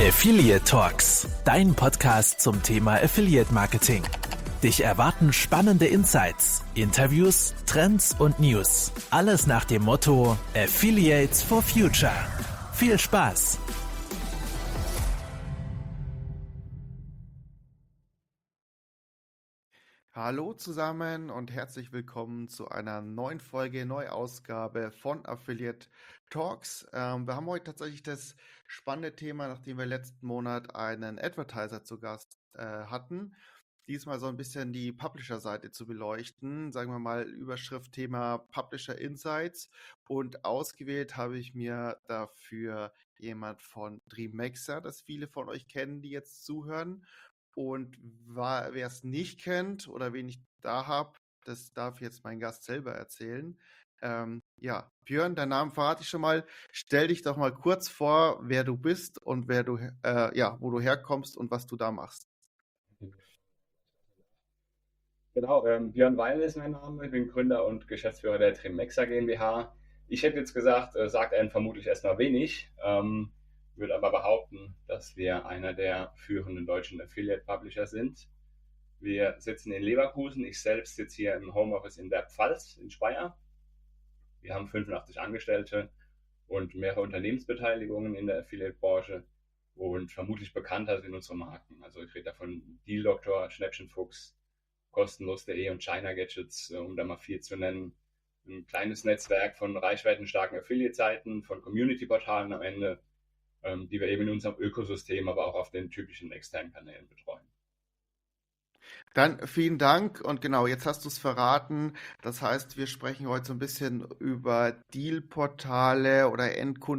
Affiliate Talks, dein Podcast zum Thema Affiliate Marketing. Dich erwarten spannende Insights, Interviews, Trends und News. Alles nach dem Motto Affiliates for Future. Viel Spaß! Hallo zusammen und herzlich willkommen zu einer neuen Folge, Neuausgabe von Affiliate Talks. Wir haben heute tatsächlich das spannende Thema, nachdem wir letzten Monat einen Advertiser zu Gast hatten, diesmal so ein bisschen die Publisher-Seite zu beleuchten, sagen wir mal Überschrift Thema Publisher Insights, und ausgewählt habe ich mir dafür jemand von Dreammaxer, das viele von euch kennen, die jetzt zuhören. Und wer es nicht kennt oder wen ich da habe, das darf jetzt mein Gast selber erzählen. Björn, deinen Namen verrate ich schon mal. Stell dich doch mal kurz vor, wer du bist und wo du herkommst und was du da machst. Genau, Björn Weil ist mein Name. Ich bin Gründer und Geschäftsführer der Dreammaxer GmbH. Ich hätte jetzt gesagt, sagt einem vermutlich erstmal wenig, würde aber behaupten, dass wir einer der führenden deutschen Affiliate-Publisher sind. Wir sitzen in Leverkusen. Ich selbst sitze hier im Homeoffice in der Pfalz, in Speyer. Wir haben 85 Angestellte und mehrere Unternehmensbeteiligungen in der Affiliate-Branche. Und vermutlich bekannter sind unsere Marken. Also ich rede davon Deal Doctor, Schnäppchenfuchs, kostenlos.de und China Gadgets, um da mal 4 zu nennen. Ein kleines Netzwerk von reichweitenstarken Affiliate-Seiten, von Community-Portalen am Ende, die wir eben in unserem Ökosystem, aber auch auf den typischen externen Kanälen betreuen. Dann vielen Dank, und genau, jetzt hast du es verraten. Das heißt, wir sprechen heute so ein bisschen über Deal-Portale oder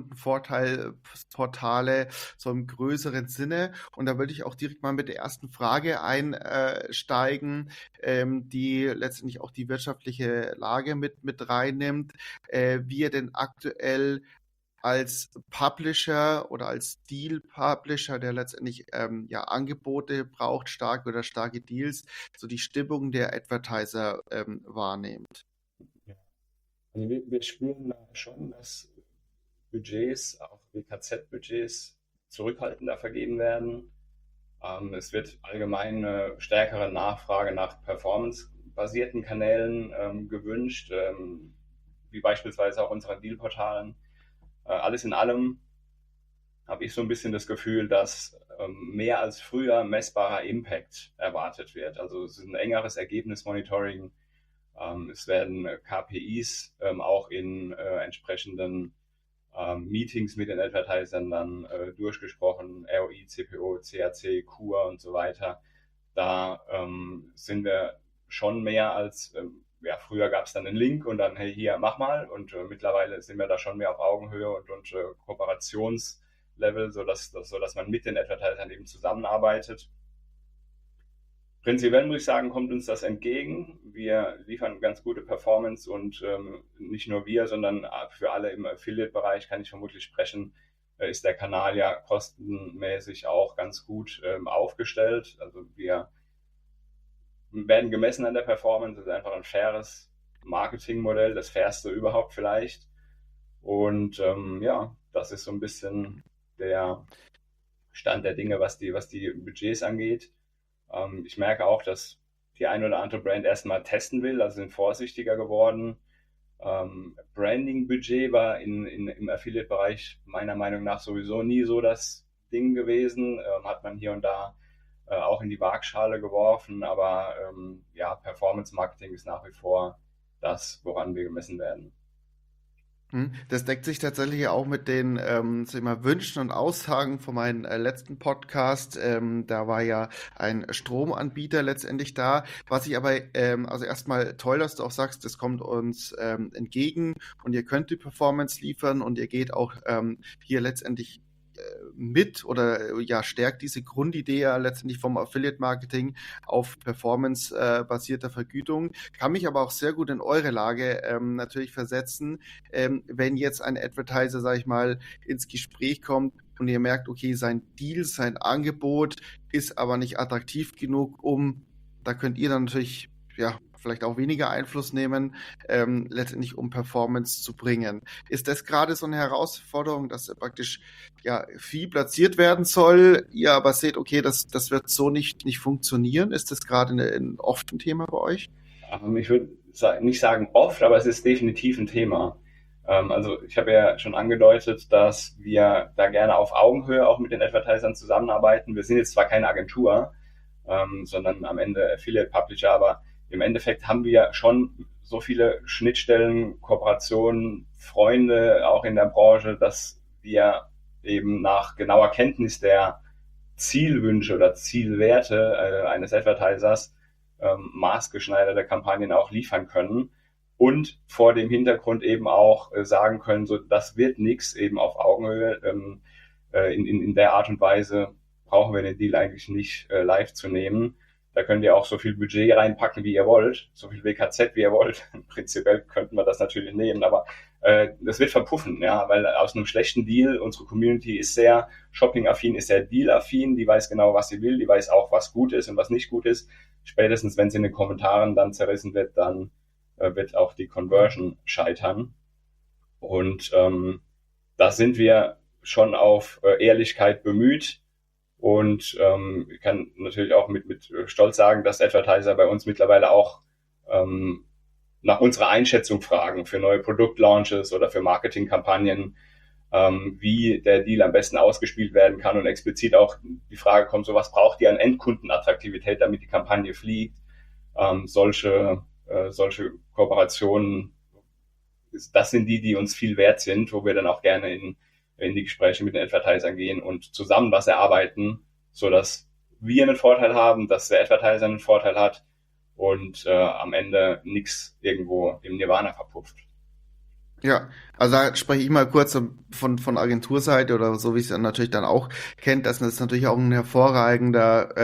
Endkundenvorteilsportale, so im größeren Sinne. Und da würde ich auch direkt mal mit der ersten Frage einsteigen, die letztendlich auch die wirtschaftliche Lage mit reinnimmt, wie ihr denn aktuell als Publisher oder als Deal-Publisher, der letztendlich Angebote braucht, starke Deals, so die Stimmung der Advertiser wahrnehmt. Ja. Also wir spüren da schon, dass Budgets, auch WKZ-Budgets, zurückhaltender vergeben werden. Es wird allgemein eine stärkere Nachfrage nach performance-basierten Kanälen gewünscht, wie beispielsweise auch unseren Deal-Portalen. Alles in allem habe ich so ein bisschen das Gefühl, dass mehr als früher messbarer Impact erwartet wird. Also es ist ein engeres Ergebnismonitoring. Es werden KPIs auch in entsprechenden Meetings mit den Advertisern dann durchgesprochen, ROI, CPO, CAC, KUR und so weiter. Da sind wir schon mehr als früher gab es dann einen Link und dann, hey, hier, mach mal. Und mittlerweile sind wir da schon mehr auf Augenhöhe und Kooperationslevel, sodass man mit den Advertisern eben zusammenarbeitet. Prinzipiell muss ich sagen, kommt uns das entgegen. Wir liefern ganz gute Performance und nicht nur wir, sondern für alle im Affiliate-Bereich, kann ich vermutlich sprechen, ist der Kanal ja kostenmäßig auch ganz gut aufgestellt. Also wir werden gemessen an der Performance, das ist einfach ein faires Marketingmodell, das fairste überhaupt vielleicht. Und das ist so ein bisschen der Stand der Dinge, was die Budgets angeht. Ich merke auch, dass die eine oder andere Brand erstmal testen will, also sind vorsichtiger geworden. Branding-Budget war im Affiliate-Bereich meiner Meinung nach sowieso nie so das Ding gewesen. Hat man hier und da auch in die Waagschale geworfen, aber Performance-Marketing ist nach wie vor das, woran wir gemessen werden. Das deckt sich tatsächlich auch mit den Wünschen und Aussagen von meinem letzten Podcast. Da war ja ein Stromanbieter letztendlich da. Was ich aber, also erstmal toll, dass du auch sagst, das kommt uns entgegen und ihr könnt die Performance liefern und ihr geht auch hier letztendlich mit oder stärkt diese Grundidee ja letztendlich vom Affiliate-Marketing auf Performance-basierter Vergütung. Kann mich aber auch sehr gut in eure Lage natürlich versetzen, wenn jetzt ein Advertiser, sage ich mal, ins Gespräch kommt und ihr merkt, okay, sein Deal, sein Angebot ist aber nicht attraktiv genug, da könnt ihr dann natürlich vielleicht auch weniger Einfluss nehmen, letztendlich um Performance zu bringen. Ist das gerade so eine Herausforderung, dass praktisch ja viel platziert werden soll, ihr aber seht, okay, das wird so nicht funktionieren? Ist das gerade oft ein Thema bei euch? Ich würde nicht sagen oft, aber es ist definitiv ein Thema. Also ich habe ja schon angedeutet, dass wir da gerne auf Augenhöhe auch mit den Advertisern zusammenarbeiten. Wir sind jetzt zwar keine Agentur, sondern am Ende Affiliate Publisher, aber im Endeffekt haben wir schon so viele Schnittstellen, Kooperationen, Freunde auch in der Branche, dass wir eben nach genauer Kenntnis der Zielwünsche oder Zielwerte eines Advertisers maßgeschneiderte Kampagnen auch liefern können und vor dem Hintergrund eben auch sagen können, so das wird nichts eben auf Augenhöhe. In der Art und Weise brauchen wir den Deal eigentlich nicht live zu nehmen. Da könnt ihr auch so viel Budget reinpacken, wie ihr wollt, so viel WKZ, wie ihr wollt. Prinzipiell könnten wir das natürlich nehmen, aber das wird verpuffen, ja, weil aus einem schlechten Deal, unsere Community ist sehr shopping-affin, ist sehr deal-affin, die weiß genau, was sie will, die weiß auch, was gut ist und was nicht gut ist. Spätestens, wenn es in den Kommentaren dann zerrissen wird, dann wird auch die Conversion scheitern. Und da sind wir schon auf Ehrlichkeit bemüht. Und ich kann natürlich auch mit Stolz sagen, dass Advertiser bei uns mittlerweile auch nach unserer Einschätzung fragen für neue Produktlaunches oder für Marketingkampagnen, wie der Deal am besten ausgespielt werden kann und explizit auch die Frage kommt, so was braucht ihr an Endkundenattraktivität, damit die Kampagne fliegt. Solche Kooperationen, das sind die uns viel wert sind, wo wir dann auch gerne in die Gespräche mit den Advertisern gehen und zusammen was erarbeiten, sodass wir einen Vorteil haben, dass der Advertiser einen Vorteil hat und am Ende nichts irgendwo im Nirvana verpufft. Ja, also da spreche ich mal kurz von Agenturseite oder so, wie es natürlich dann auch kennt, dass das natürlich auch ein hervorragender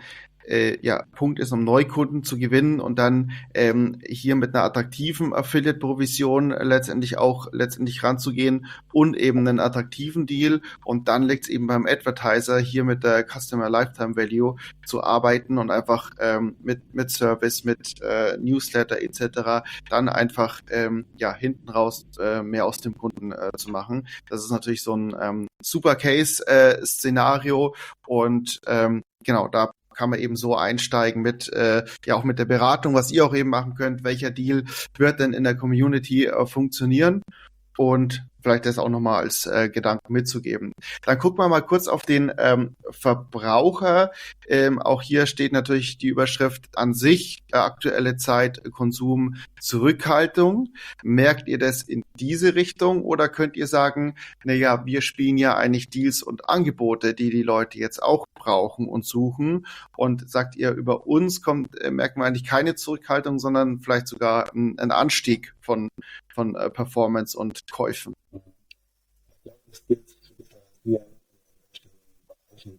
Punkt ist, um Neukunden zu gewinnen und dann hier mit einer attraktiven Affiliate-Provision letztendlich ranzugehen und eben einen attraktiven Deal und dann liegt es eben beim Advertiser hier mit der Customer Lifetime Value zu arbeiten und einfach mit Service, mit Newsletter etc. dann einfach hinten raus mehr aus dem Kunden zu machen. Das ist natürlich so ein super Case-Szenario und genau, da kann man eben so einsteigen mit auch mit der Beratung, was ihr auch eben machen könnt, welcher Deal wird denn in der Community funktionieren und vielleicht das auch nochmal als Gedanken mitzugeben. Dann gucken wir mal kurz auf den Verbraucher. Auch hier steht natürlich die Überschrift an sich, aktuelle Zeit, Konsum, Zurückhaltung. Merkt ihr das in diese Richtung oder könnt ihr sagen, naja, wir spielen ja eigentlich Deals und Angebote, die Leute jetzt auch brauchen und suchen und sagt ihr, über uns merkt man eigentlich keine Zurückhaltung, sondern vielleicht sogar ein Anstieg von Performance und Käufen. Ich glaube, das gilt so ein bisschen wie in bestimmten Bereichen.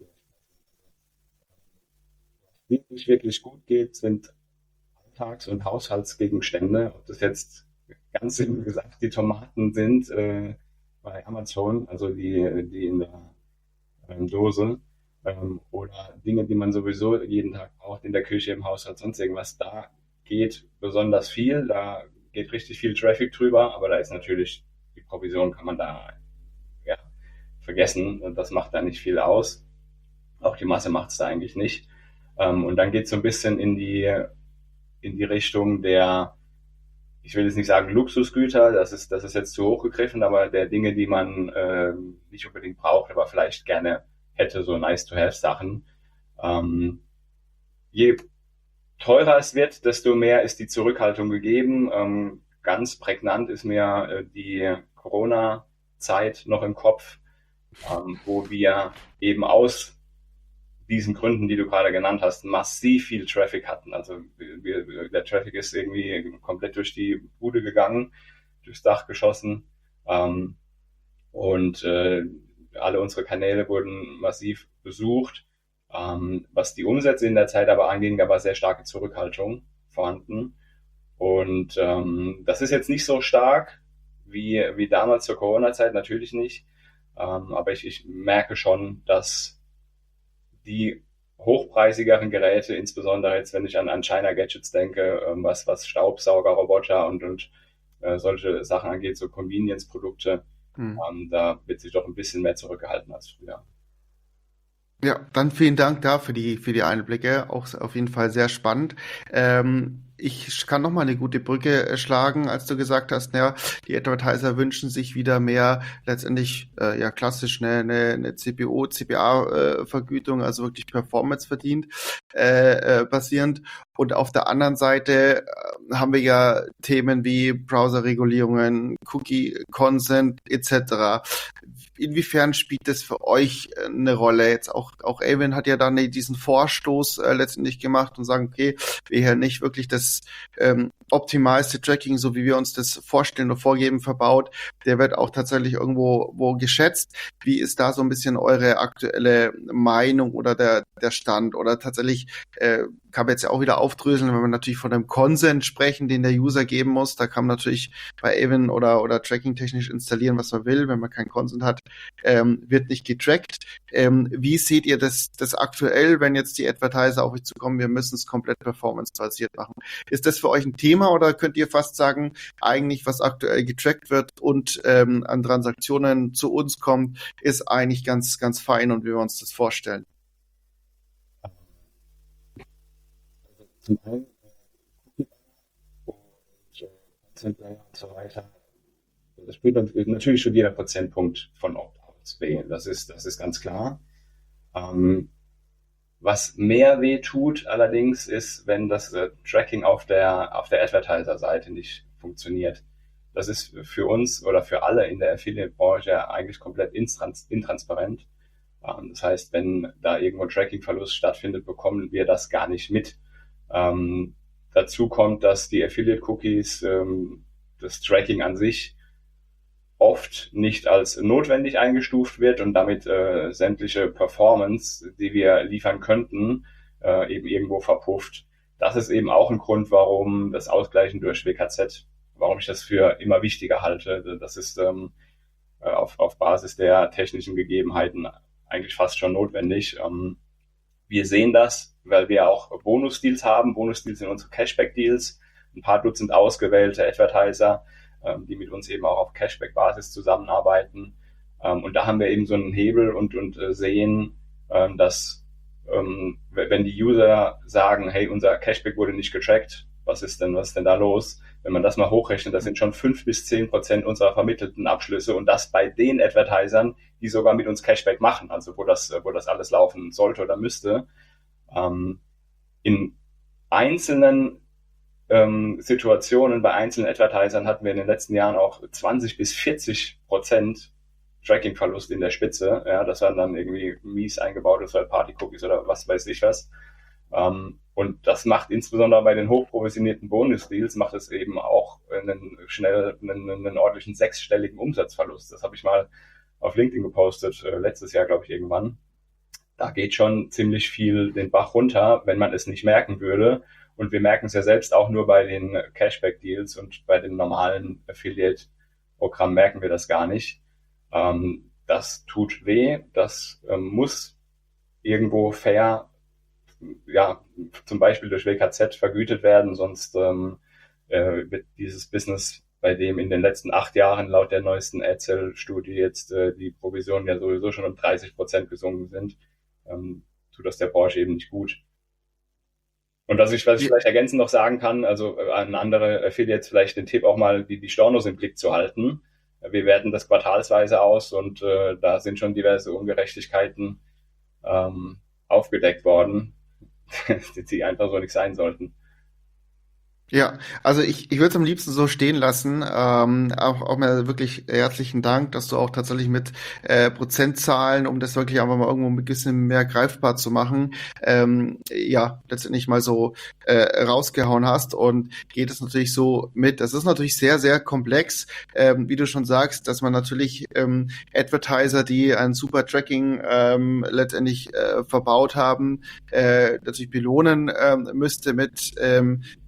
Was wirklich, wirklich gut geht, sind Alltags- und Haushaltsgegenstände. Ob das jetzt ganz simpel gesagt die Tomaten sind bei Amazon, also die in der Dose, oder Dinge, die man sowieso jeden Tag braucht in der Küche, im Haushalt, sonst irgendwas. Da geht besonders viel, da geht richtig viel Traffic drüber, aber da ist natürlich die Provision, kann man da vergessen. Das macht da nicht viel aus. Auch die Masse macht es da eigentlich nicht. Und dann geht es so ein bisschen in die Richtung der, ich will jetzt nicht sagen Luxusgüter, das ist jetzt zu hoch gegriffen, aber der Dinge, die man nicht unbedingt braucht, aber vielleicht gerne hätte, so nice-to-have-Sachen. Je teurer es wird, desto mehr ist die Zurückhaltung gegeben. Ganz prägnant ist mir die Corona-Zeit noch im Kopf, wo wir eben aus diesen Gründen, die du gerade genannt hast, massiv viel Traffic hatten. Also der Traffic ist irgendwie komplett durch die Bude gegangen, durchs Dach geschossen und alle unsere Kanäle wurden massiv besucht. Was die Umsätze in der Zeit aber anging, da war sehr starke Zurückhaltung vorhanden. Und das ist jetzt nicht so stark wie damals zur Corona-Zeit, natürlich nicht. Aber ich merke schon, dass die hochpreisigeren Geräte, insbesondere jetzt, wenn ich an China Gadgets denke, was Staubsaugerroboter und solche Sachen angeht, so Convenience-Produkte, da wird sich doch ein bisschen mehr zurückgehalten als früher. Ja, dann vielen Dank da für die Einblicke. Auch auf jeden Fall sehr spannend. Ich kann noch mal eine gute Brücke schlagen, als du gesagt hast, naja, die Advertiser wünschen sich wieder mehr letztendlich ja klassisch eine CPO, CPA-Vergütung, also wirklich Performance verdient, basierend. Und auf der anderen Seite haben wir ja Themen wie Browser-Regulierungen, Cookie-Consent etc. Inwiefern spielt das für euch eine Rolle? Jetzt auch Avon hat ja dann diesen Vorstoß letztendlich gemacht und sagen, okay, wir hier nicht wirklich das optimalste Tracking, so wie wir uns das vorstellen oder vorgeben, verbaut. Der wird auch tatsächlich irgendwo geschätzt. Wie ist da so ein bisschen eure aktuelle Meinung oder der Stand? Oder tatsächlich kann man jetzt ja auch wieder aufdröseln, wenn wir natürlich von einem Consent sprechen, den der User geben muss. Da kann man natürlich bei Avon oder Tracking technisch installieren, was man will. Wenn man keinen Consent hat, wird nicht getrackt. Wie seht ihr das aktuell, wenn jetzt die Advertiser auf euch zukommen, wir müssen es komplett performance-basiert machen? Ist das für euch ein Thema oder könnt ihr fast sagen, eigentlich was aktuell getrackt wird und an Transaktionen zu uns kommt, ist eigentlich ganz, ganz fein und wie wir uns das vorstellen? Zum einen und Consent-Layer und so weiter. Das spielt natürlich schon jeder Prozentpunkt von Opt-outs weh. Das ist ganz klar. Was mehr weh tut allerdings ist, wenn das Tracking auf der Advertiser-Seite nicht funktioniert. Das ist für uns oder für alle in der Affiliate-Branche eigentlich komplett intransparent. Das heißt, wenn da irgendwo Tracking-Verlust stattfindet, bekommen wir das gar nicht mit. Dazu kommt, dass die Affiliate-Cookies, das Tracking an sich oft nicht als notwendig eingestuft wird und damit sämtliche Performance, die wir liefern könnten, eben irgendwo verpufft. Das ist eben auch ein Grund, warum das Ausgleichen durch WKZ, warum ich das für immer wichtiger halte. Das ist auf Basis der technischen Gegebenheiten eigentlich fast schon notwendig. Wir sehen das, weil wir auch Bonus-Deals haben. Bonus-Deals sind unsere Cashback-Deals. Ein paar Dutzend ausgewählte Advertiser, die mit uns eben auch auf Cashback-Basis zusammenarbeiten. Und da haben wir eben so einen Hebel und sehen, dass wenn die User sagen, hey, unser Cashback wurde nicht getrackt, was ist denn da los? Wenn man das mal hochrechnet, das sind schon 5-10% unserer vermittelten Abschlüsse und das bei den Advertisern, die sogar mit uns Cashback machen, also wo das alles laufen sollte oder müsste. In einzelnen Situationen bei einzelnen Advertisern hatten wir in den letzten Jahren auch 20-40% Tracking-Verlust in der Spitze. Ja, das waren dann irgendwie mies eingebaute Third-Party-Cookies oder was weiß ich was. Und das macht insbesondere bei den hochprovisionierten Bonus-Deals macht es eben auch einen ordentlichen sechsstelligen Umsatzverlust. Das habe ich mal auf LinkedIn gepostet, letztes Jahr, glaube ich, irgendwann. Da geht schon ziemlich viel den Bach runter, wenn man es nicht merken würde. Und wir merken es ja selbst auch nur bei den Cashback-Deals und bei dem normalen Affiliate-Programm merken wir das gar nicht. Das tut weh, das muss irgendwo fair, ja, zum Beispiel durch WKZ vergütet werden, sonst wird dieses Business, bei dem in den letzten 8 Jahren laut der neuesten Adzel-Studie jetzt die Provisionen ja sowieso schon um 30% gesunken sind, tut das der Branche eben nicht gut. Und was ich vielleicht ergänzend noch sagen kann, also an andere Affiliates vielleicht den Tipp auch mal, die Stornos im Blick zu halten. Wir werten das quartalsweise aus und da sind schon diverse Ungerechtigkeiten aufgedeckt worden, die einfach so nicht sein sollten. Ja, also ich würde es am liebsten so stehen lassen. Auch mal wirklich herzlichen Dank, dass du auch tatsächlich mit Prozentzahlen, um das wirklich einfach mal irgendwo ein bisschen mehr greifbar zu machen, ja, letztendlich mal so rausgehauen hast und geht es natürlich so mit. Das ist natürlich sehr, sehr komplex, wie du schon sagst, dass man natürlich Advertiser, die ein super Tracking letztendlich verbaut haben, natürlich belohnen müsste mit wie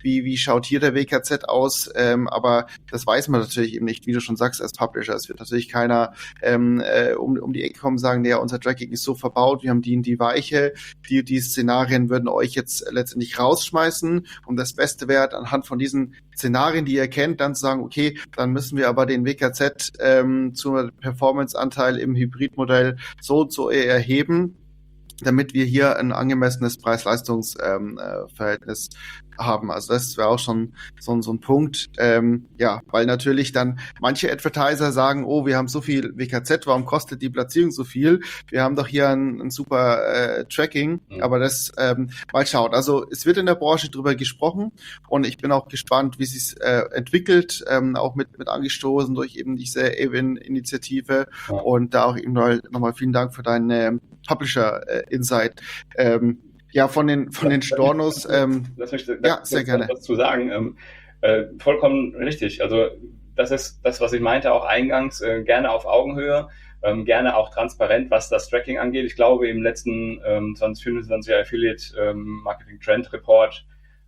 schaut hier der WKZ aus, aber das weiß man natürlich eben nicht, wie du schon sagst, als Publisher. Es wird natürlich keiner um die Ecke kommen und sagen, ja, unser Tracking ist so verbaut, wir haben die Weiche, die Szenarien würden euch jetzt letztendlich rausschmeißen und das Beste wäre anhand von diesen Szenarien, die ihr kennt, dann zu sagen, okay, dann müssen wir aber den WKZ zum Performance-Anteil im Hybridmodell so und so erheben, damit wir hier ein angemessenes Preis-Leistungs-Verhältnis haben. Also das wäre auch schon so ein Punkt. Weil natürlich dann manche Advertiser sagen, oh, wir haben so viel WKZ, warum kostet die Platzierung so viel? Wir haben doch hier ein super Tracking, aber das mal schaut. Also es wird in der Branche drüber gesprochen und ich bin auch gespannt, wie es sich entwickelt, auch mit angestoßen durch eben diese AWIN-Initiative und da auch eben nochmal vielen Dank für deinen Publisher-Insight. Von den Stornos. Lass mich sehr gerne was zu sagen. Vollkommen richtig. Also das ist das, was ich meinte, auch eingangs, gerne auf Augenhöhe, gerne auch transparent, was das Tracking angeht. Ich glaube, im letzten 2024er Affiliate Marketing Trend Report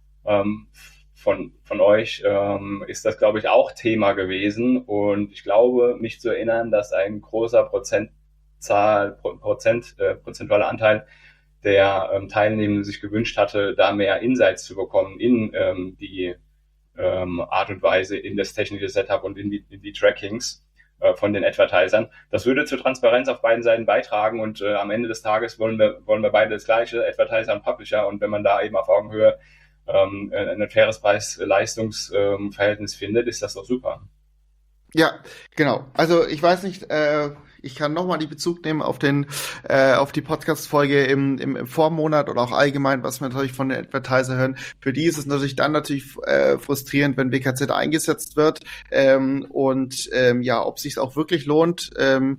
von euch ist das, glaube ich, auch Thema gewesen. Und ich glaube, mich zu erinnern, dass ein großer prozentualer Anteil der Teilnehmenden sich gewünscht hatte, da mehr Insights zu bekommen in die Art und Weise, in das technische Setup und in die Trackings von den Advertisern. Das würde zur Transparenz auf beiden Seiten beitragen und am Ende des Tages wollen wir beide das gleiche, Advertiser und Publisher, und wenn man da eben auf Augenhöhe ein faires Preis-Leistungs-Verhältnis findet, ist das doch super. Ja, genau. Also ich weiß nicht, ich kann nochmal die Bezug nehmen auf die Podcast-Folge im Vormonat oder auch allgemein, was wir natürlich von den Advertiser hören. Für die ist es natürlich dann frustrierend, wenn WKZ eingesetzt wird. Ob es sich auch wirklich lohnt,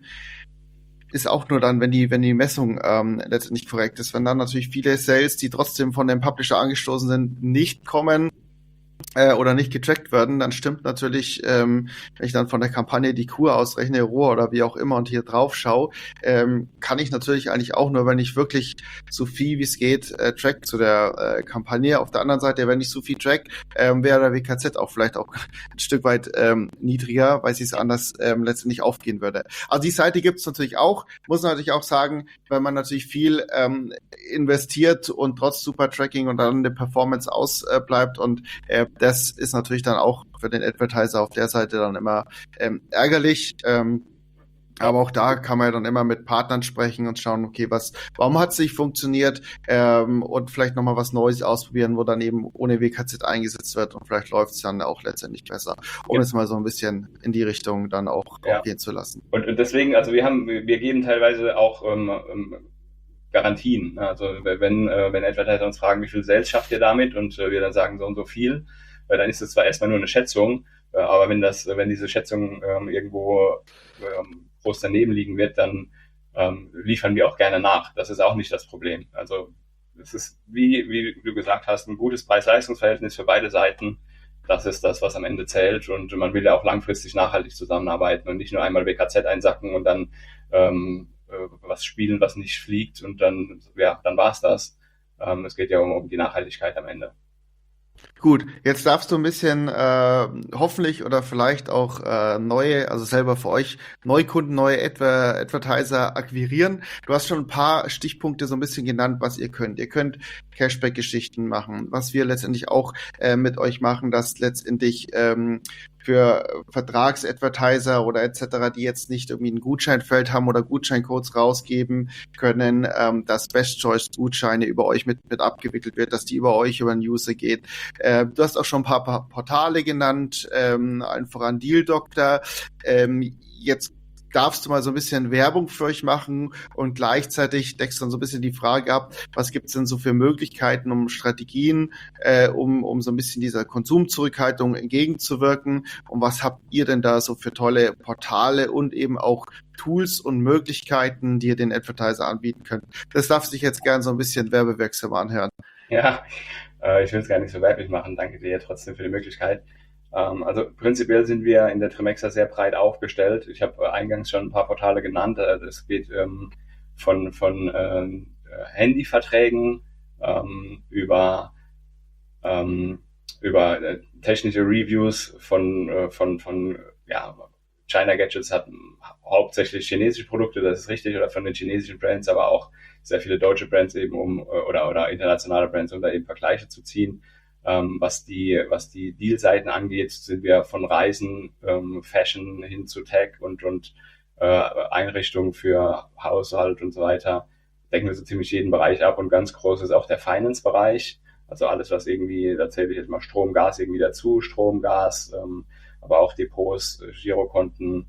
ist auch nur dann, wenn die Messung letztendlich korrekt ist. Wenn dann natürlich viele Sales, die trotzdem von dem Publisher angestoßen sind, nicht kommen oder nicht getrackt werden, dann stimmt natürlich, wenn ich dann von der Kampagne die Kur ausrechne, ROAS oder wie auch immer und hier drauf schaue, kann ich natürlich eigentlich auch nur, wenn ich wirklich so viel wie es geht track zu der Kampagne. Auf der anderen Seite, wenn ich so viel track, wäre der WKZ auch vielleicht auch ein Stück weit niedriger, weil es anders letztendlich aufgehen würde. Also die Seite gibt es natürlich auch, muss man natürlich auch sagen, wenn man natürlich viel investiert und trotz super Tracking und dann die Performance ausbleibt und das ist natürlich dann auch für den Advertiser auf der Seite dann immer ärgerlich. Aber auch da kann man ja dann immer mit Partnern sprechen und schauen, okay, warum hat es nicht funktioniert und vielleicht nochmal was Neues ausprobieren, wo dann eben ohne WKZ eingesetzt wird und vielleicht läuft es dann auch letztendlich besser, um es mal so ein bisschen in die Richtung dann auch gehen zu lassen. Und deswegen, also wir geben teilweise auch Garantien. Also wenn Advertiser uns fragen, wie viel Sales schafft ihr damit und wir dann sagen so und so viel, dann ist es zwar erstmal nur eine Schätzung, aber wenn diese Schätzung irgendwo groß daneben liegen wird, dann liefern wir auch gerne nach. Das ist auch nicht das Problem. Also es ist, wie du gesagt hast, ein gutes Preis-Leistungs-Verhältnis für beide Seiten. Das ist das, was am Ende zählt, und man will ja auch langfristig nachhaltig zusammenarbeiten und nicht nur einmal WKZ einsacken und dann was spielen, was nicht fliegt, und dann war's das. Es geht ja um die Nachhaltigkeit am Ende. Gut, jetzt darfst du ein bisschen hoffentlich oder vielleicht auch also selber für euch Neukunden, neue Advertiser akquirieren. Du hast schon ein paar Stichpunkte so ein bisschen genannt, was ihr könnt. Ihr könnt Cashback-Geschichten machen, was wir letztendlich auch mit euch machen, dass letztendlich für Vertragsadvertiser oder etc., die jetzt nicht irgendwie ein Gutscheinfeld haben oder Gutscheincodes rausgeben können, dass Best Choice Gutscheine über euch mit abgewickelt wird, dass die über euch über den User geht. Du hast auch schon ein paar Portale genannt, allen voran Deal Doctor. Jetzt darfst du mal so ein bisschen Werbung für euch machen und gleichzeitig deckst du dann so ein bisschen die Frage ab, was gibt's denn so für Möglichkeiten, um Strategien, um so ein bisschen dieser Konsumzurückhaltung entgegenzuwirken, und was habt ihr denn da so für tolle Portale und eben auch Tools und Möglichkeiten, die ihr den Advertiser anbieten könnt? Das darf sich jetzt gern so ein bisschen werbewirksam anhören. Ja, ich will es gar nicht so werblich machen, danke dir trotzdem für die Möglichkeit. Also prinzipiell sind wir in der Trimexa sehr breit aufgestellt. Ich habe eingangs schon ein paar Portale genannt. Das geht von Handyverträgen über technische Reviews von China Gadgets hat hauptsächlich chinesische Produkte, das ist richtig, oder von den chinesischen Brands, aber auch sehr viele deutsche Brands eben oder internationale Brands, um da eben Vergleiche zu ziehen. Was die Deal-Seiten angeht, sind wir von Reisen, Fashion hin zu Tech und Einrichtungen für Haushalt und so weiter. Decken wir so ziemlich jeden Bereich ab, und ganz groß ist auch der Finance-Bereich. Also alles, was irgendwie, da zähle ich jetzt mal Strom, Gas irgendwie dazu, Strom, Gas, aber auch Depots, Girokonten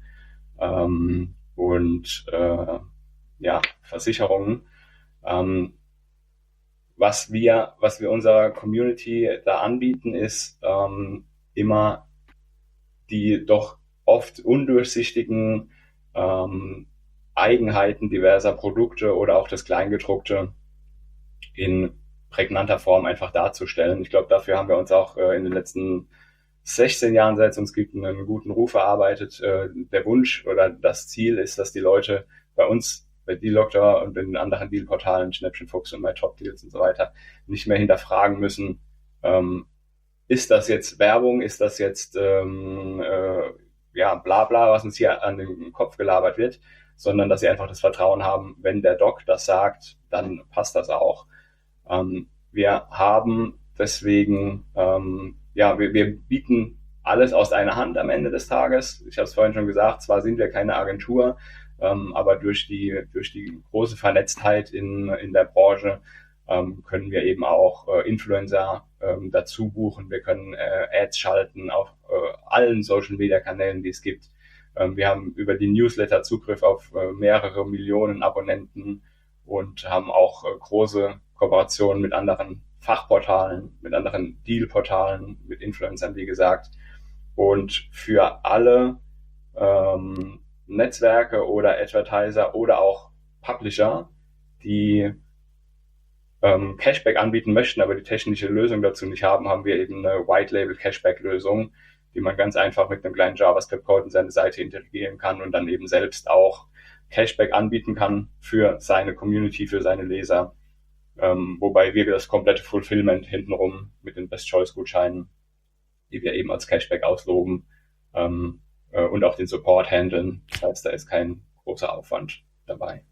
Versicherungen. Was wir unserer Community da anbieten, ist immer die doch oft undurchsichtigen Eigenheiten diverser Produkte oder auch das Kleingedruckte in prägnanter Form einfach darzustellen. Ich glaube, dafür haben wir uns auch in den letzten 16 Jahren, seit es uns gibt, einen guten Ruf erarbeitet. Der Wunsch oder das Ziel ist, dass die Leute bei uns, bei Deal-Doctor und in anderen Deal-Portalen, Schnäppchen Fuchs und MyTopDeals und so weiter, nicht mehr hinterfragen müssen, ist das jetzt Werbung, ist das jetzt bla bla, was uns hier an den Kopf gelabert wird, sondern dass sie einfach das Vertrauen haben, wenn der Doc das sagt, dann passt das auch. Wir haben deswegen, wir bieten alles aus einer Hand am Ende des Tages. Ich habe es vorhin schon gesagt, zwar sind wir keine Agentur, aber durch die große Vernetztheit in der Branche können wir eben auch Influencer dazu buchen. Wir können Ads schalten auf allen Social-Media-Kanälen, die es gibt. Wir haben über die Newsletter Zugriff auf mehrere Millionen Abonnenten und haben auch große Kooperationen mit anderen Fachportalen, mit anderen Deal-Portalen, mit Influencern, wie gesagt. Und für alle Netzwerke oder Advertiser oder auch Publisher, die Cashback anbieten möchten, aber die technische Lösung dazu nicht haben, haben wir eben eine White-Label-Cashback-Lösung, die man ganz einfach mit einem kleinen JavaScript-Code in seine Seite integrieren kann und dann eben selbst auch Cashback anbieten kann für seine Community, für seine Leser. Wobei wir das komplette Fulfillment hintenrum mit den Best-Choice-Gutscheinen, die wir eben als Cashback ausloben, und auch den Support handeln. Das heißt, da ist kein großer Aufwand dabei.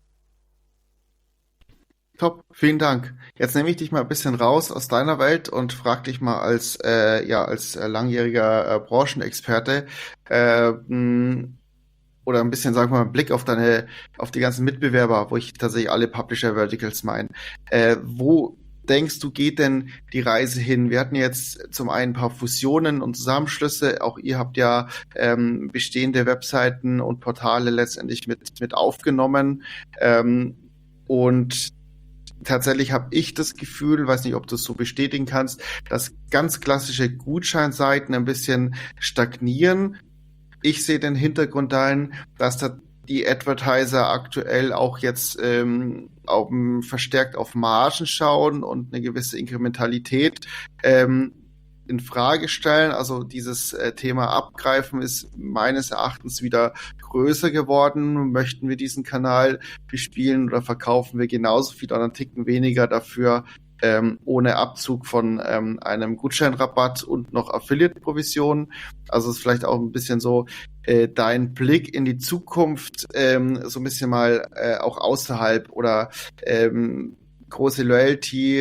Top, vielen Dank. Jetzt nehme ich dich mal ein bisschen raus aus deiner Welt und frage dich mal als langjähriger Branchenexperte oder ein bisschen, sagen wir mal, Blick auf die ganzen Mitbewerber, wo ich tatsächlich alle Publisher Verticals meine. Wo denkst du, geht denn die Reise hin? Wir hatten jetzt zum einen ein paar Fusionen und Zusammenschlüsse. Auch ihr habt ja bestehende Webseiten und Portale letztendlich mit aufgenommen. Und tatsächlich habe ich das Gefühl, weiß nicht, ob du es so bestätigen kannst, dass ganz klassische Gutscheinseiten ein bisschen stagnieren. Ich sehe den Hintergrund darin, dass da die Advertiser aktuell auch jetzt verstärkt auf Margen schauen und eine gewisse Inkrementalität in Frage stellen. Also dieses Thema Abgreifen ist meines Erachtens wieder größer geworden. Möchten wir diesen Kanal bespielen oder verkaufen wir genauso viel oder einen Ticken weniger dafür, ohne Abzug von einem Gutscheinrabatt und noch Affiliate-Provisionen. Also es ist vielleicht auch ein bisschen so dein Blick in die Zukunft, so ein bisschen mal auch außerhalb oder große Loyalty,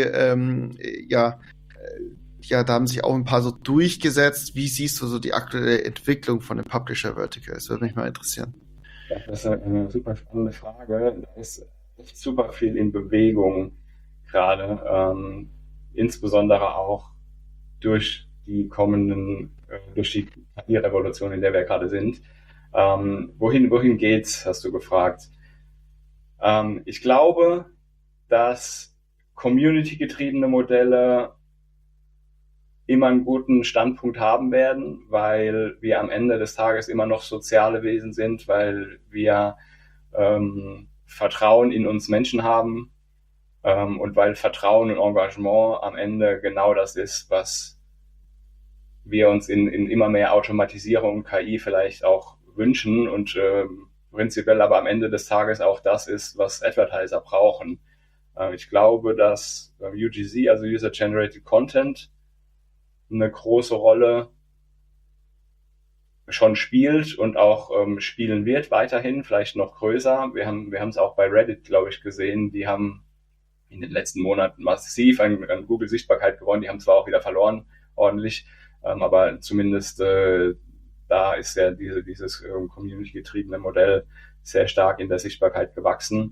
da haben sich auch ein paar so durchgesetzt. Wie siehst du so die aktuelle Entwicklung von den Publisher Verticals? Das würde mich mal interessieren. Ja, das ist eine super spannende Frage. Da ist echt super viel in Bewegung gerade, insbesondere auch durch die KI-Revolution, in der wir gerade sind. Wohin geht's, hast du gefragt. Ich glaube, dass community-getriebene Modelle immer einen guten Standpunkt haben werden, weil wir am Ende des Tages immer noch soziale Wesen sind, weil wir Vertrauen in uns Menschen haben und weil Vertrauen und Engagement am Ende genau das ist, was wir uns in immer mehr Automatisierung und KI vielleicht auch wünschen und prinzipiell aber am Ende des Tages auch das ist, was Advertiser brauchen. Ich glaube, dass UGC, also User-Generated Content, eine große Rolle schon spielt und auch spielen wird weiterhin, vielleicht noch größer. Wir haben es auch bei Reddit, glaube ich, gesehen. Die haben in den letzten Monaten massiv an Google-Sichtbarkeit gewonnen. Die haben zwar auch wieder verloren, ordentlich, aber zumindest da ist ja dieses community-getriebene Modell sehr stark in der Sichtbarkeit gewachsen.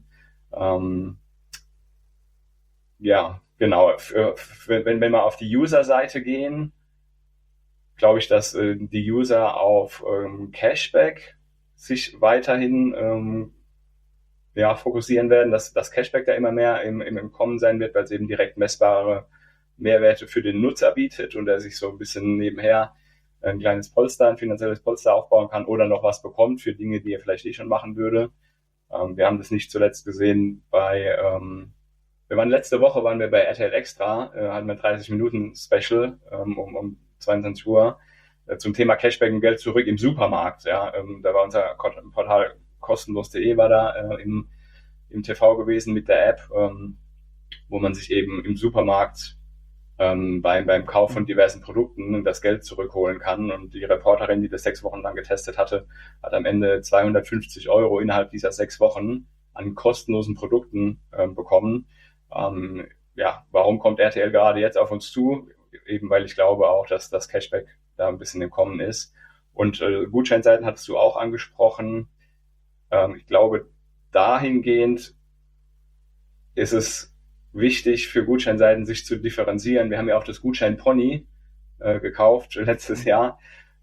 Ja, genau. Wenn wir auf die User-Seite gehen, glaube ich, dass die User auf Cashback sich weiterhin fokussieren werden, dass das Cashback da immer mehr im Kommen sein wird, weil es eben direkt messbare Mehrwerte für den Nutzer bietet und er sich so ein bisschen nebenher ein kleines Polster, ein finanzielles Polster aufbauen kann oder noch was bekommt für Dinge, die er vielleicht schon machen würde. Wir haben das nicht zuletzt gesehen letzte Woche waren wir bei RTL Extra, hatten wir 30 Minuten Special um 22 Uhr zum Thema Cashback und Geld zurück im Supermarkt. Ja, da war unser Portal kostenlos.de war da im TV gewesen mit der App, wo man sich eben im Supermarkt beim Kauf von diversen Produkten das Geld zurückholen kann. Und die Reporterin, die das 6 Wochen lang getestet hatte, hat am Ende 250 € innerhalb dieser 6 Wochen an kostenlosen Produkten bekommen. Warum kommt RTL gerade jetzt auf uns zu? Eben weil ich glaube auch, dass das Cashback da ein bisschen im Kommen ist. Und Gutscheinseiten hattest du auch angesprochen. Ich glaube, dahingehend ist es wichtig für Gutscheinseiten, sich zu differenzieren. Wir haben ja auch das Gutschein-Pony gekauft letztes Jahr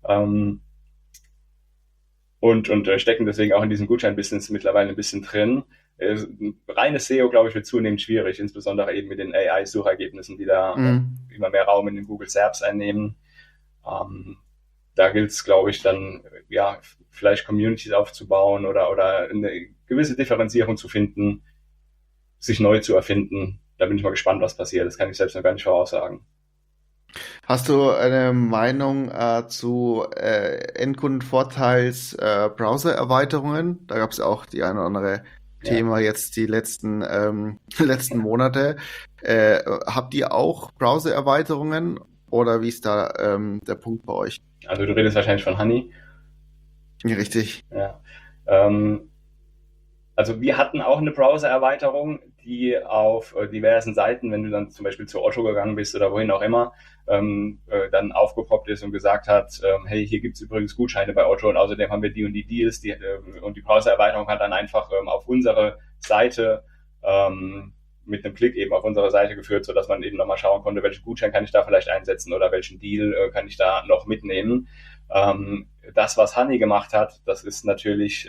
und stecken deswegen auch in diesem Gutschein-Business mittlerweile ein bisschen drin. Reines SEO, glaube ich, wird zunehmend schwierig, insbesondere eben mit den AI-Suchergebnissen, die da immer mehr Raum in den Google SERPs einnehmen. Da gilt es, glaube ich, dann vielleicht Communities aufzubauen oder eine gewisse Differenzierung zu finden, sich neu zu erfinden. Da bin ich mal gespannt, was passiert. Das kann ich selbst noch gar nicht voraussagen. Hast du eine Meinung zu Endkundenvorteils Browser-Erweiterungen? Da gab es auch die eine oder andere Thema jetzt die letzten Monate. Habt ihr auch Browser-Erweiterungen oder wie ist da der Punkt bei euch? Also du redest wahrscheinlich von Honey. Ja, richtig. Ja. Also wir hatten auch eine Browser-Erweiterung, die auf diversen Seiten, wenn du dann zum Beispiel zu Otto gegangen bist oder wohin auch immer, dann aufgepoppt ist und gesagt hat, hey, hier gibt's übrigens Gutscheine bei Otto und außerdem haben wir die und die Deals und die Browser-Erweiterung hat dann einfach auf unsere Seite mit einem Klick eben auf unsere Seite geführt, sodass man eben nochmal schauen konnte, welchen Gutschein kann ich da vielleicht einsetzen oder welchen Deal kann ich da noch mitnehmen. Das, was Honey gemacht hat, das ist natürlich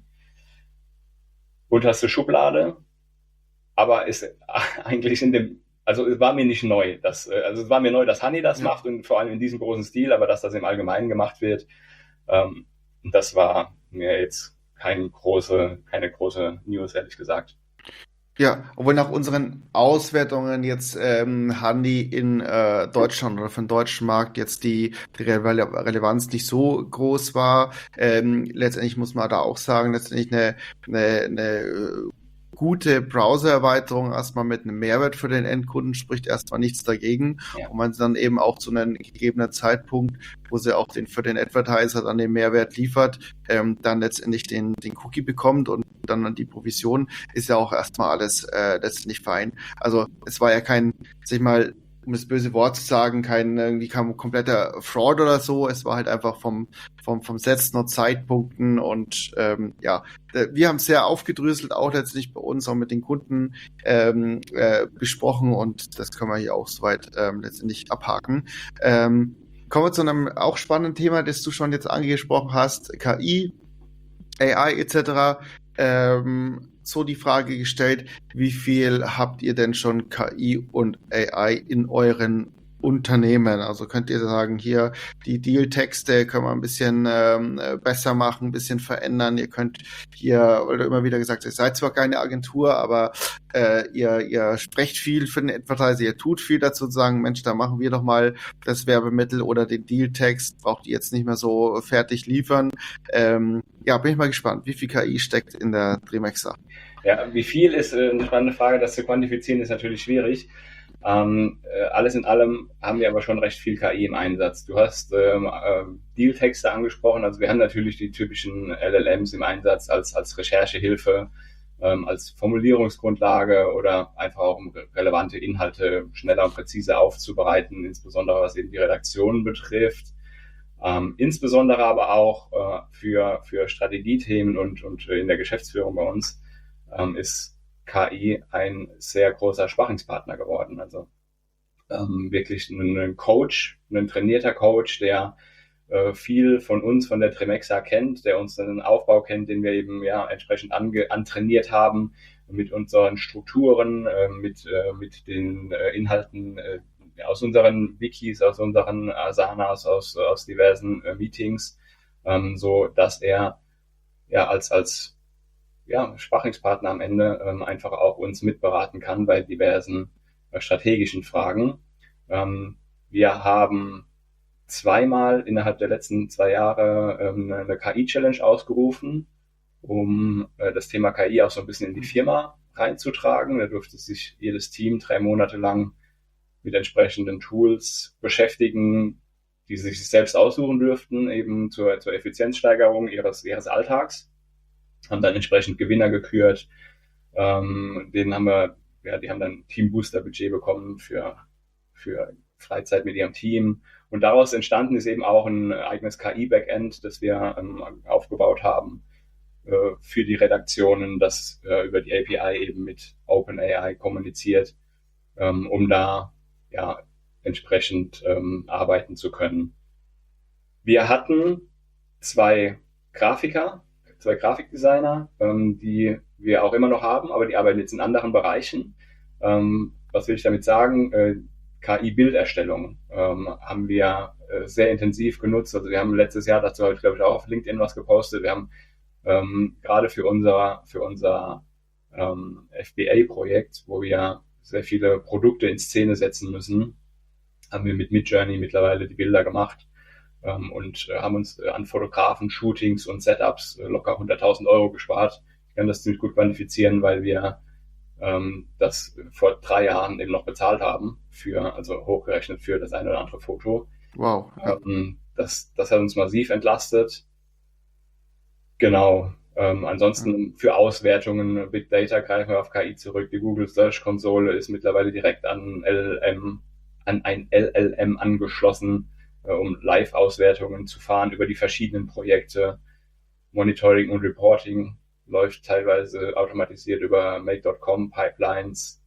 unterste Schublade, aber ist eigentlich also es war mir nicht neu. Es war mir neu, dass Honey das macht und vor allem in diesem großen Stil, aber dass das im Allgemeinen gemacht wird, das war mir jetzt keine große News, ehrlich gesagt. Ja, obwohl nach unseren Auswertungen jetzt Honey in Deutschland oder für den deutschen Markt jetzt die Relevanz nicht so groß war. Letztendlich muss man da auch sagen, letztendlich eine gute Browser-Erweiterung erstmal mit einem Mehrwert für den Endkunden spricht erstmal nichts dagegen. Ja. Und man dann eben auch zu einem gegebenen Zeitpunkt, wo sie auch für den Advertiser dann den Mehrwert liefert, dann letztendlich den Cookie bekommt und dann die Provision, ist ja auch erstmal alles letztendlich fein. Also es war ja kein, sag ich mal, um das böse Wort zu sagen, kein kompletter Fraud oder so. Es war halt einfach vom Setzen und Zeitpunkten und wir haben es sehr aufgedröselt, auch letztlich bei uns auch mit den Kunden besprochen und das können wir hier auch soweit letztendlich abhaken. Kommen wir zu einem auch spannenden Thema, das du schon jetzt angesprochen hast, KI, AI etc. So die Frage gestellt, wie viel habt ihr denn schon KI und AI in euren Unternehmen? Also könnt ihr sagen, hier die Deal-Texte können wir ein bisschen besser machen, ein bisschen verändern. Ihr könnt hier, weil du immer wieder gesagt hast, ihr seid zwar keine Agentur, aber ihr sprecht viel für den Advertiser, ihr tut viel dazu zu sagen, Mensch, da machen wir doch mal das Werbemittel oder den Deal-Text, braucht ihr jetzt nicht mehr so fertig liefern. Bin ich mal gespannt, wie viel KI steckt in der Dremexa? Ja, wie viel ist eine spannende Frage, das zu quantifizieren ist natürlich schwierig. Alles in allem haben wir aber schon recht viel KI im Einsatz. Du hast Deal-Texte angesprochen, also wir haben natürlich die typischen LLMs im Einsatz als Recherchehilfe, als Formulierungsgrundlage oder einfach auch um relevante Inhalte schneller und präziser aufzubereiten, insbesondere was eben die Redaktion betrifft. Insbesondere aber auch für Strategiethemen und in der Geschäftsführung bei uns ist KI ein sehr großer Sparringspartner geworden. Also wirklich ein Coach, ein trainierter Coach, der viel von uns, von der Tremexa kennt, der uns einen Aufbau kennt, den wir eben entsprechend antrainiert haben, mit unseren Strukturen, mit den Inhalten aus unseren Wikis, aus unseren Asanas, aus diversen Meetings, so dass er als Sparringspartner am Ende einfach auch uns mitberaten kann bei diversen strategischen Fragen. Wir haben zweimal innerhalb der letzten 2 Jahre eine KI-Challenge ausgerufen, um das Thema KI auch so ein bisschen in die Firma reinzutragen. Da durfte sich jedes Team 3 Monate lang mit entsprechenden Tools beschäftigen, die sie sich selbst aussuchen dürften, eben zur Effizienzsteigerung ihres Alltags. Haben dann entsprechend Gewinner gekürt. Die haben dann Team Booster Budget bekommen für Freizeit mit ihrem Team. Und daraus entstanden ist eben auch ein eigenes KI-Backend, das wir aufgebaut haben für die Redaktionen, das über die API eben mit OpenAI kommuniziert, um da entsprechend arbeiten zu können. Wir hatten 2 Grafikdesigner, die wir auch immer noch haben, aber die arbeiten jetzt in anderen Bereichen. Was will ich damit sagen? KI-Bilderstellung haben wir sehr intensiv genutzt. Also wir haben letztes Jahr, dazu habe ich glaube ich auch auf LinkedIn was gepostet, wir haben gerade für unser FBA-Projekt, wo wir sehr viele Produkte in Szene setzen müssen, haben wir mit Midjourney mittlerweile die Bilder gemacht und haben uns an Fotografen, Shootings und Setups locker 100.000 € gespart. Ich kann das ziemlich gut quantifizieren, weil wir das vor 3 Jahren eben noch bezahlt haben, also hochgerechnet für das eine oder andere Foto. Wow. Das hat uns massiv entlastet. Genau. Ansonsten für Auswertungen, Big Data greifen wir auf KI zurück. Die Google Search Konsole ist mittlerweile direkt an ein LLM angeschlossen, um Live-Auswertungen zu fahren über die verschiedenen Projekte. Monitoring und Reporting läuft teilweise automatisiert über Make.com Pipelines.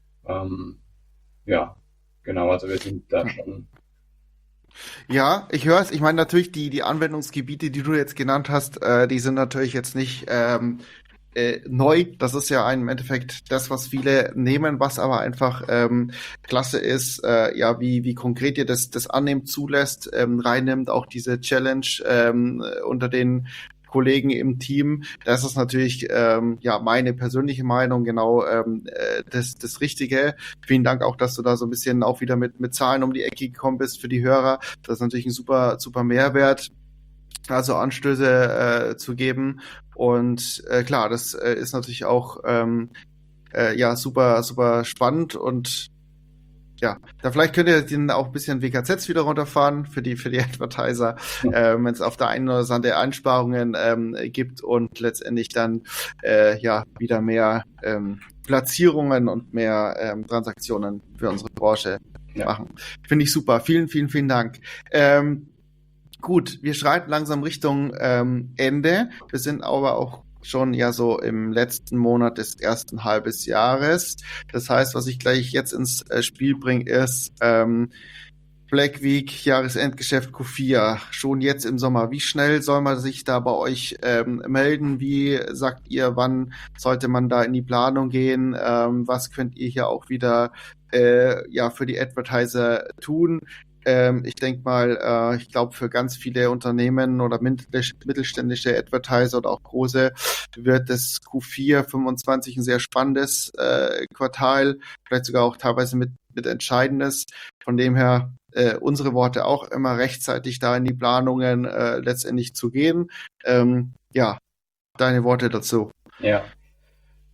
Genau, also wir sind da schon. Ja, ich höre es. Ich meine natürlich, die Anwendungsgebiete, die du jetzt genannt hast, die sind natürlich jetzt nicht neu. Das ist ja im Endeffekt das, was viele nehmen, was aber einfach klasse ist, wie konkret ihr das annehmen zulässt, reinnimmt, auch diese Challenge unter den Kollegen im Team. Das ist natürlich meine persönliche Meinung, genau das Richtige. Vielen Dank auch, dass du da so ein bisschen auch wieder mit Zahlen um die Ecke gekommen bist für die Hörer. Das ist natürlich ein super, super Mehrwert, also Anstöße zu geben. Und klar, das ist natürlich auch super, super spannend und ja, da vielleicht könnt ihr den auch ein bisschen WKZs wieder runterfahren für die Advertiser, wenn es auf der einen oder anderen Einsparungen gibt und letztendlich dann wieder mehr Platzierungen und mehr Transaktionen für unsere Branche machen. Finde ich super. Vielen, vielen, vielen Dank. Gut, wir schreiten langsam Richtung Ende. Wir sind aber auch schon so im letzten Monat des ersten halbes Jahres. Das heißt, was ich gleich jetzt ins Spiel bringe, ist Black Week, Jahresendgeschäft Q4, schon jetzt im Sommer. Wie schnell soll man sich da bei euch melden? Wie sagt ihr, wann sollte man da in die Planung gehen? Was könnt ihr hier auch wieder für die Advertiser tun? Ich denke mal, ich glaube, für ganz viele Unternehmen oder mittelständische Advertiser oder auch große wird das Q4 25 ein sehr spannendes Quartal, vielleicht sogar auch teilweise mit Entscheidendes. Von dem her unsere Worte auch immer rechtzeitig da in die Planungen letztendlich zu gehen. Deine Worte dazu. Ja.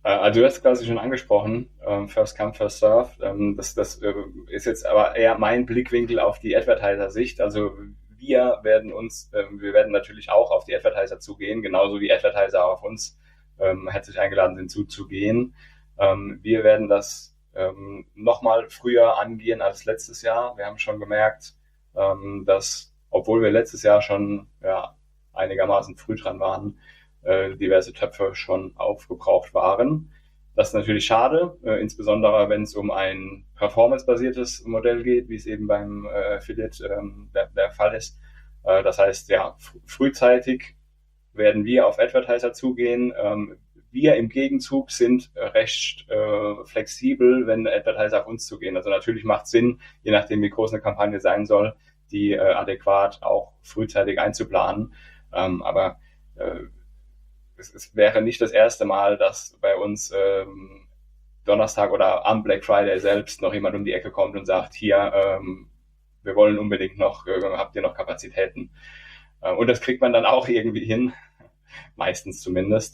Also du hast es quasi schon angesprochen, First Come, First Serve. Das ist jetzt aber eher mein Blickwinkel auf die Advertiser-Sicht. Also wir werden natürlich auch auf die Advertiser zugehen, genauso wie Advertiser auf uns herzlich eingeladen sind zuzugehen. Wir werden das nochmal früher angehen als letztes Jahr. Wir haben schon gemerkt, dass, obwohl wir letztes Jahr schon einigermaßen früh dran waren, diverse Töpfe schon aufgebraucht waren. Das ist natürlich schade, insbesondere wenn es um ein performance-basiertes Modell geht, wie es eben beim Affiliate der Fall ist. Das heißt, frühzeitig werden wir auf Advertiser zugehen. Wir im Gegenzug sind recht flexibel, wenn Advertiser auf uns zugehen. Also natürlich macht es Sinn, je nachdem wie groß eine Kampagne sein soll, die adäquat auch frühzeitig einzuplanen. Aber es wäre nicht das erste Mal, dass bei uns Donnerstag oder am Black Friday selbst noch jemand um die Ecke kommt und sagt, hier, wir wollen unbedingt noch, habt ihr noch Kapazitäten? Und das kriegt man dann auch irgendwie hin, meistens zumindest.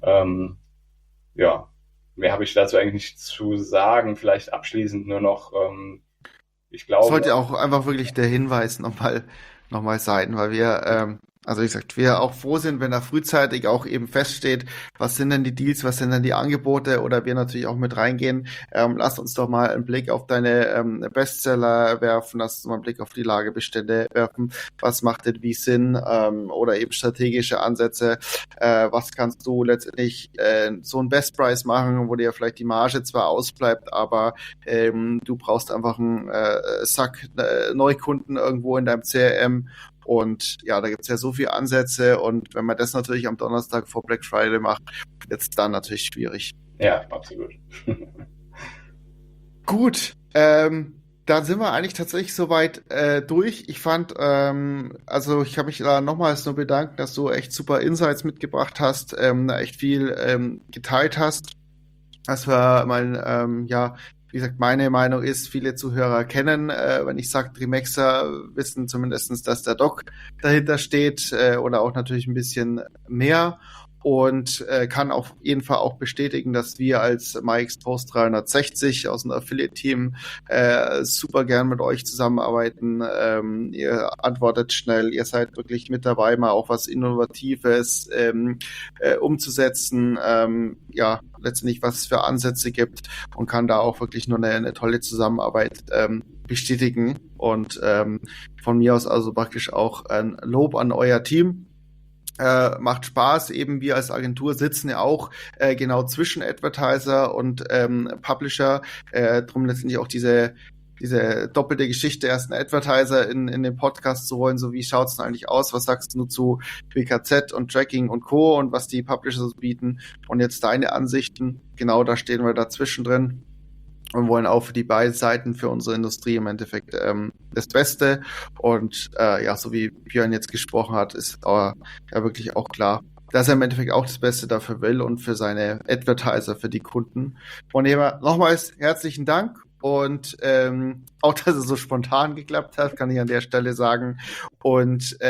Mehr habe ich dazu eigentlich nicht zu sagen. Vielleicht abschließend nur noch, ich glaube... Sollte auch einfach wirklich der Hinweis nochmal sein, weil wir... Also wie gesagt, wir auch froh sind, wenn da frühzeitig auch eben feststeht, was sind denn die Deals, was sind denn die Angebote, oder wir natürlich auch mit reingehen. Lass uns doch mal einen Blick auf deine Bestseller werfen, lass uns mal einen Blick auf die Lagerbestände werfen. Was macht denn wie Sinn, oder eben strategische Ansätze. Was kannst du letztendlich so ein Best Price machen, wo dir vielleicht die Marge zwar ausbleibt, aber du brauchst einfach einen Sack Neukunden irgendwo in deinem CRM. Und ja, da gibt es ja so viele Ansätze, und wenn man das natürlich am Donnerstag vor Black Friday macht, wird es dann natürlich schwierig. Ja, absolut. Gut, dann sind wir eigentlich tatsächlich soweit durch. Ich fand, also ich habe mich da nochmals nur bedankt, dass du echt super Insights mitgebracht hast, da echt viel geteilt hast. Das war wie gesagt, meine Meinung ist, viele Zuhörer kennen, wenn ich sage Trimexer, wissen zumindest, dass der Doc dahinter steht, oder auch natürlich ein bisschen mehr, und kann auf jeden Fall auch bestätigen, dass wir als MyExposed 360 aus dem Affiliate-Team super gern mit euch zusammenarbeiten. Ihr antwortet schnell, ihr seid wirklich mit dabei, mal auch was Innovatives umzusetzen, letztendlich was es für Ansätze gibt, und kann da auch wirklich nur eine tolle Zusammenarbeit bestätigen. Und von mir aus also praktisch auch ein Lob an euer Team. Macht Spaß, eben wir als Agentur sitzen ja auch genau zwischen Advertiser und Publisher, drum letztendlich auch diese doppelte Geschichte, erst einen Advertiser in den Podcast zu holen, so wie schaut's denn eigentlich aus, was sagst du zu WKZ und Tracking und Co. und was die Publisher so bieten, und jetzt deine Ansichten, genau da stehen wir dazwischen drin. Und wollen auch für die beiden Seiten, für unsere Industrie im Endeffekt das Beste. Und so wie Björn jetzt gesprochen hat, ist wirklich auch klar, dass er im Endeffekt auch das Beste dafür will und für seine Advertiser, für die Kunden. Von dem her nochmals herzlichen Dank. Und auch, dass es so spontan geklappt hat, kann ich an der Stelle sagen. Und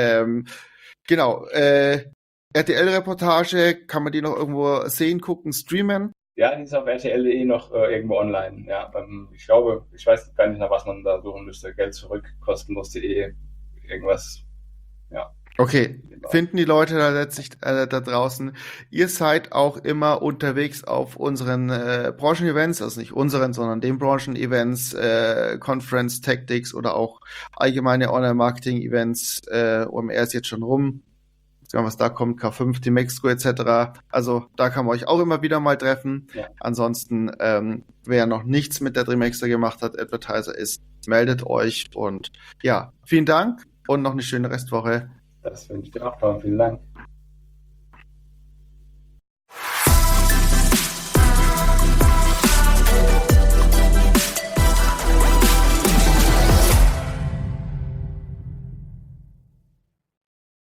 RTL-Reportage, kann man die noch irgendwo sehen, gucken, streamen? Ja, die ist auf RTL.de noch irgendwo online. Ja, ich glaube, ich weiß gar nicht, nach was man da suchen müsste. Geld zurück, kostenlos.de, irgendwas. Ja. Okay, finden die Leute da letztlich da draußen. Ihr seid auch immer unterwegs auf unseren Branchen-Events, also nicht unseren, sondern den Branchen-Events, Conference, Tactics oder auch allgemeine Online-Marketing-Events. OMR ist jetzt schon rum. Was da kommt, K5, Demexco etc. Also da kann man euch auch immer wieder mal treffen. Ja. Ansonsten, wer noch nichts mit der Trimexer gemacht hat, Advertiser ist, meldet euch. Und ja, vielen Dank und noch eine schöne Restwoche. Das wünsche ich dir auch, Tom. Vielen Dank.